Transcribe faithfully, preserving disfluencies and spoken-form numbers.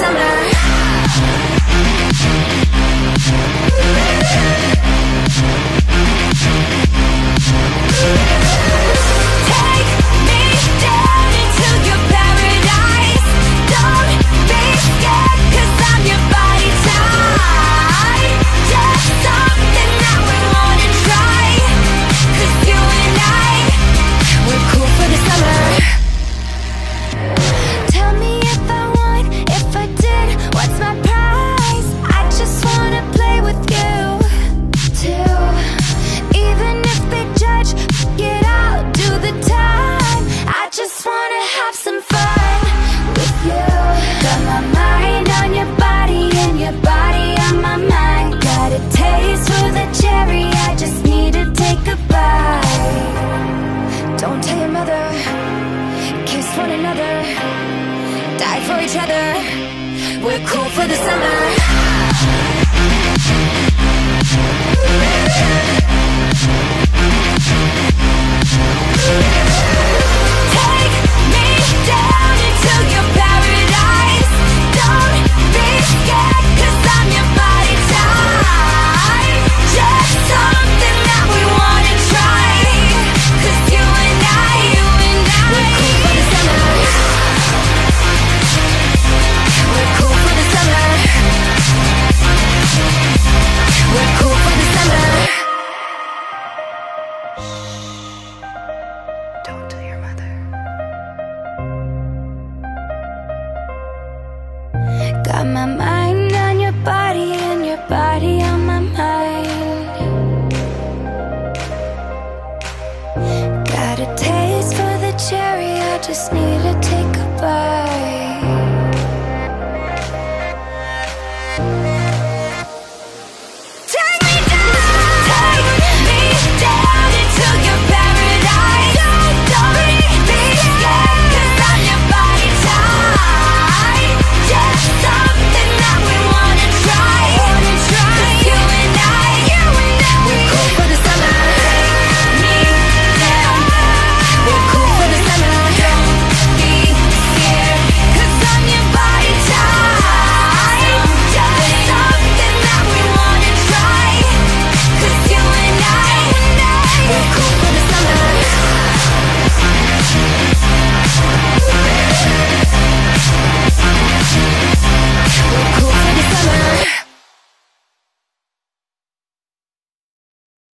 summer. Take me down into your paradise. Don't be scared, 'cause I'm your body type. Just something that we wanna try, 'cause you and I, we're cool for the summer. Tell me if I won, if I did, what's my prize? I just wanna play with you too. Even if they judge, get out, do the time. I just wanna have some fun with you. Got my mind on your body and your body on my mind. Got a taste for the cherry, I just need to take a bite. Don't tell your mother, kiss one another, die for each other. We're cool for the summer. Take me down into your paradise. Don't be scared, 'cause I'm your body type. Just something that we wanna try, 'cause you and I, you and I, we're cool for the summer. We're cool for the summer. We're cool for the summer. Don't tell your mother. Got my mind on your body